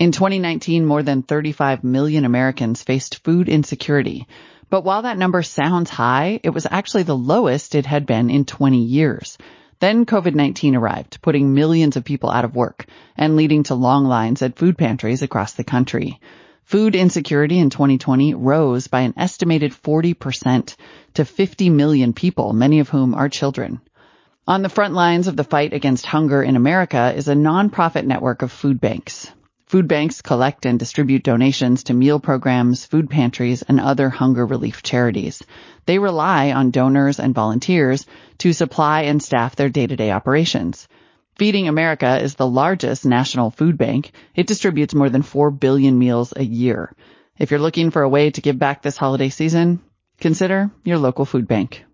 In 2019, more than 35 million Americans faced food insecurity. But while that number sounds high, it was actually the lowest it had been in 20 years. Then COVID-19 arrived, putting millions of people out of work and leading to long lines at food pantries across the country. Food insecurity in 2020 rose by an estimated 40% to 50 million people, many of whom are children. On the front lines of the fight against hunger in America is a nonprofit network of food banks. Food banks collect and distribute donations to meal programs, food pantries, and other hunger relief charities. They rely on donors and volunteers to supply and staff their day-to-day operations. Feeding America is the largest national food bank. It distributes more than 4 billion meals a year. If you're looking for a way to give back this holiday season, consider your local food bank.